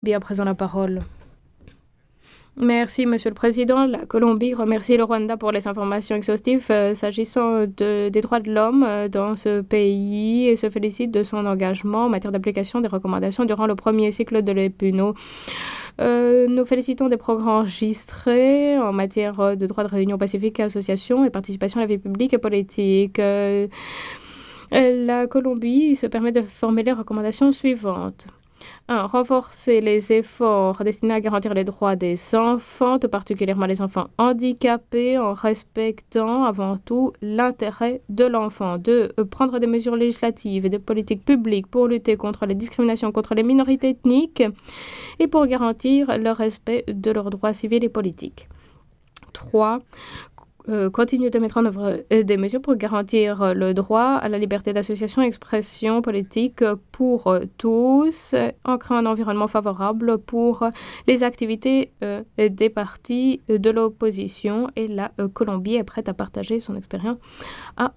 Bien présent la parole. Merci, Monsieur le Président. La Colombie remercie le Rwanda pour les informations exhaustives s'agissant des droits de l'homme dans ce pays et se félicite de son engagement en matière d'application des recommandations durant le premier cycle de l'EPUNO. Nous félicitons des progrès enregistrés en matière de droits de réunion pacifique, association et participation à la vie publique et politique. La Colombie se permet de former les recommandations suivantes. 1. Renforcer les efforts destinés à garantir les droits des enfants, tout particulièrement les enfants handicapés, en respectant avant tout l'intérêt de l'enfant. 2. Prendre des mesures législatives et des politiques publiques pour lutter contre les discriminations contre les minorités ethniques et pour garantir le respect de leurs droits civils et politiques. 3. Continue de mettre en œuvre des mesures pour garantir le droit à la liberté d'association et expression politique pour tous, en créant un environnement favorable pour les activités des partis de l'opposition. Et la Colombie est prête à partager son expérience à